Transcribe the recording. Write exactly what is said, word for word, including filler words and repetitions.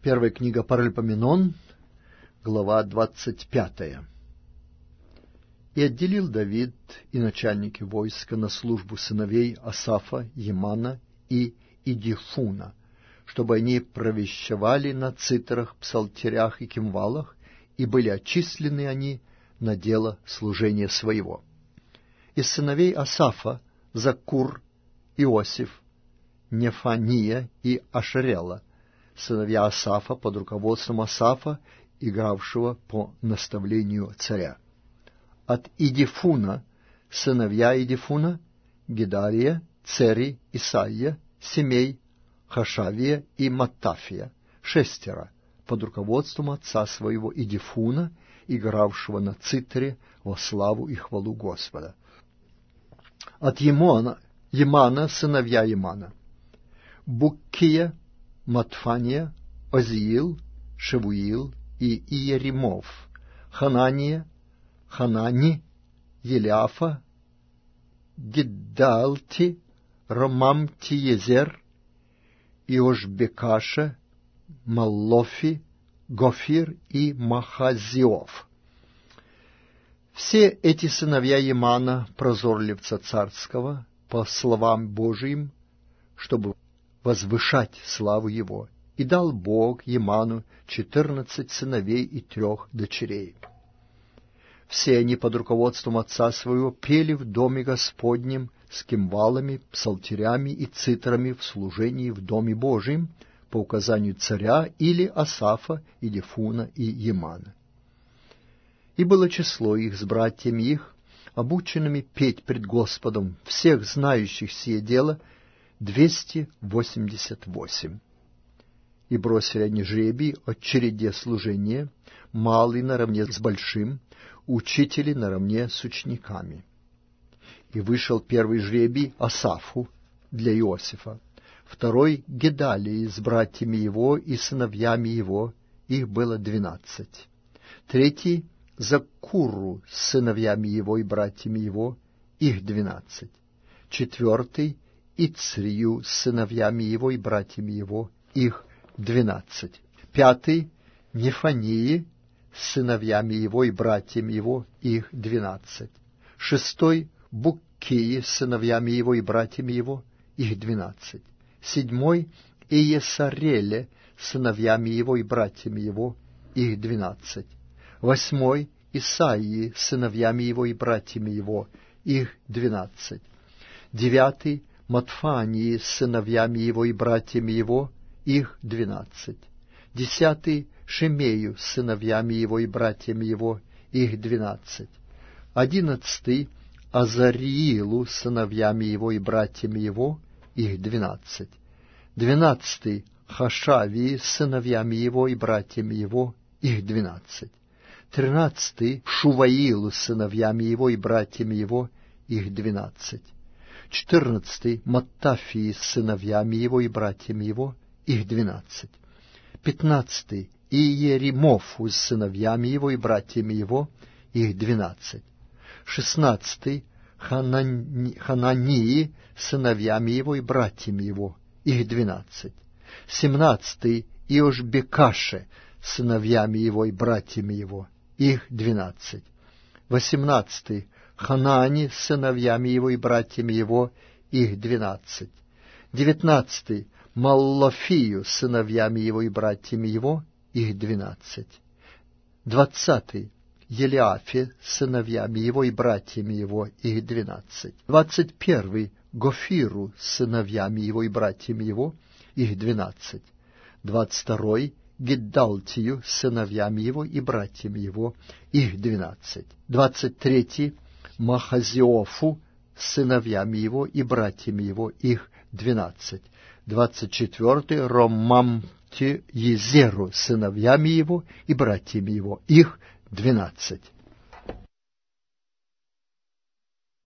Первая книга Паральпоменон, глава двадцать пятая. «И отделил Давид и начальники войска на службу сыновей Асафа, Емана и Идифуна, чтобы они провещевали на цитрах, псалтерях и кимвалах, и были отчислены они на дело служения своего. Из сыновей Асафа Закур, Иосиф, Нефания и Ашерела, сыновья Асафа под руководством Асафа, игравшего по наставлению царя. От Идифуна сыновья Идифуна Гедария, Цери, Исаия, Семей, Хашавия и Маттафия, шестеро, под руководством отца своего Идифуна, игравшего на цитре во славу и хвалу Господа. От Емона, Емана сыновья Емана Буккия, Матфания, Озиил, Шевуил и Иеремов, Ханания, Ханани, Елиафа, Гиддалти, Ромамтиезер, Иошбекаша, Маллофи, Гофир и Махазиов. Все эти сыновья Емана, прозорливца царского, по словам Божиим, чтобы возвышать славу его, и дал Бог Еману четырнадцать сыновей и трех дочерей. Все они под руководством отца своего пели в доме Господнем с кимвалами, псалтерями и цитрами в служении в доме Божием по указанию царя или Асафа, Идифуна и Емана. И было число их с братьями их, обученными петь пред Господом, всех знающих сие дело, двести восемьдесят восемь. И бросили они жребий о череде служения, малый наравне с большим, учители наравне с учениками. И вышел первый жребий Асафу для Иосифа, второй Гедалии с братьями его и сыновьями его, их было двенадцать, третий Закуру с сыновьями его и братьями его, их двенадцать, четвертый Ицрию с сыновьями его и братьями его, их двенадцать, пятый Нефании с сыновьями его и братьями его, их двенадцать, шестой Буккии с сыновьями его и братьями его, их двенадцать, седьмой Иесареле с сыновьями его и братьями его, их двенадцать, восьмой Исаии с сыновьями его и братьями его, их двенадцать, девятый Матфании с сыновьями его и братьями его, их двенадцать, десятый Шемею с сыновьями его и братьями его, их двенадцать, одиннадцатый Азариилу с сыновьями его и братьями его, их двенадцать, двенадцатый Хашавии с сыновьями его и братьями его, их двенадцать, тринадцатый Шуваилу с сыновьями его и братьями его, их двенадцать, четырнадцатый Маттафии с сыновьями его и братьями его, их двенадцать, пятнадцатый Иеремофу с сыновьями его и братьями его, их двенадцать, шестнадцатый Ханани, Ханании с сыновьями его и братьями его, их двенадцать, семнадцатый Иошбекаше с сыновьями его и братьями его, их двенадцать, восемнадцатый Ханани с сыновьями его и братьями его, их двенадцать, девятнадцатый Маллофию с сыновьями его и братьями его, их двенадцать, двадцатый Елиафе с сыновьями его и братьями его, их двенадцать, двадцать первый Гофиру с сыновьями его и братьями его, их двенадцать, двадцать второй Гиддалтию с сыновьями его и братьями его, их двенадцать, двадцать третий Махазиофу с сыновьями его и братьями его, их двенадцать, двадцать четвертый Ромамти Езеру с сыновьями его и братьями его, их двенадцать.